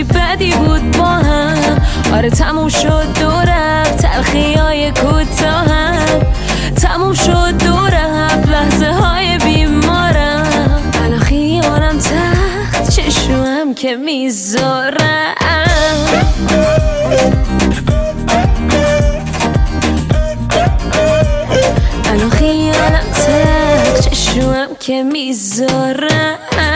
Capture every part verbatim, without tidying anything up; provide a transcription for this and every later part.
هرچی بدی بود با هم. آره تموم شد دو رفت تلخی های کوتاهم، تموم شد دو رفت لحظه های بیمارم. الان خیالم تخت چشمم که میذارم. الان خیالم تخت چشمم که میذارم.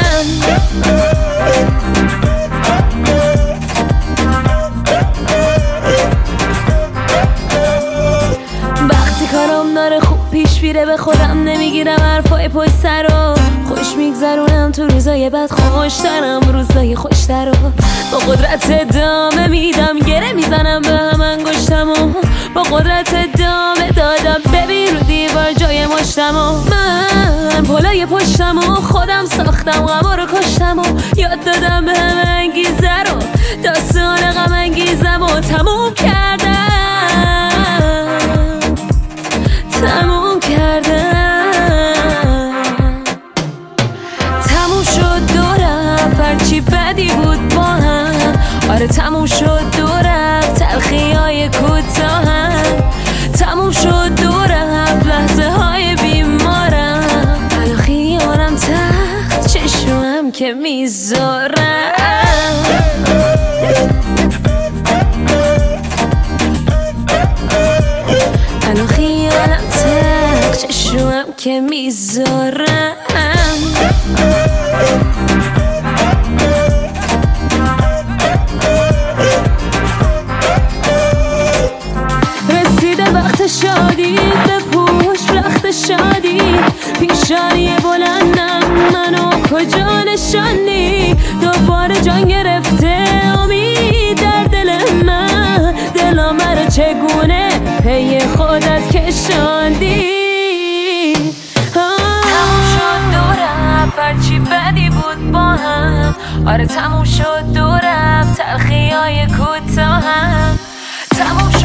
وقتی کارم داره خوب پیش میره به خودم نمیگیرم حرفای پشت سر رو. خوش میگذرونم تو روزای بد خوشترم روزای خوشتر رو. با قدرت ادامه میدم گره میزنم به هم انگشتم و با قدرت ادامه دادم ببین رو دیوار جای مشتم و من پلای پشتم و خودم ساختم غما رو کشتم و یاد دادم به همه انگیزه رو. داستان غم انگیزم و تموم کردم تموم کردم. تموم شد دو رفت هرچی بدی بود با هم. آره تموم شد دو رفت تلخی های کوتاهم، تموم شد دو رفت لحظه های بیمارم. الان خیالم تخت چشمم که میذارم. الان خیالم تخت چشمم که میذارم. رسیده وقت شادی بپوش رخت شادی. پیشانی بلندم منو کجا نشانی. دوباره جان گرفته امید در دل من. دلم رو چگونه پی خودت کشاندی. تموم شد دو رفت هرچی بدی بود با هم. آره تموم شد دو رفت تلخی های کوتاهم، تموم